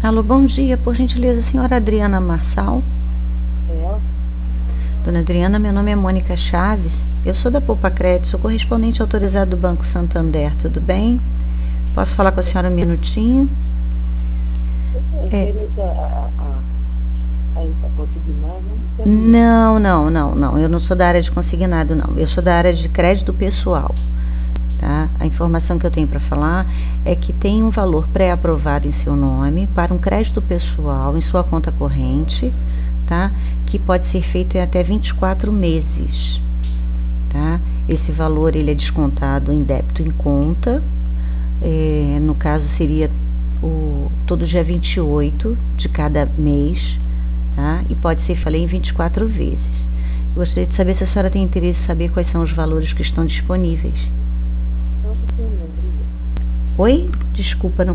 Alô, bom dia, por gentileza, senhora Adriana Marçal. É, Dona Adriana, meu nome é Mônica Chaves, eu sou da Poupa Crédito, sou correspondente autorizado do Banco Santander, tudo bem? Posso falar com a senhora um minutinho? É, referente a isso, a consignado, não entendo. não, eu não sou da área de consignado, não, eu sou da área de crédito pessoal, tá? A informação que eu tenho para falar é que tem um valor pré-aprovado em seu nome para um crédito pessoal em sua conta corrente, tá? Que pode ser feito em até 24 meses, tá? Esse valor ele é descontado em débito em conta, no caso seria todo dia 28 de cada mês, tá? E pode ser, falei, em 24 vezes. Eu gostaria de saber se a senhora tem interesse em saber quais são os valores que estão disponíveis. Não, não tenho, não, obrigada. Oi? Desculpa, não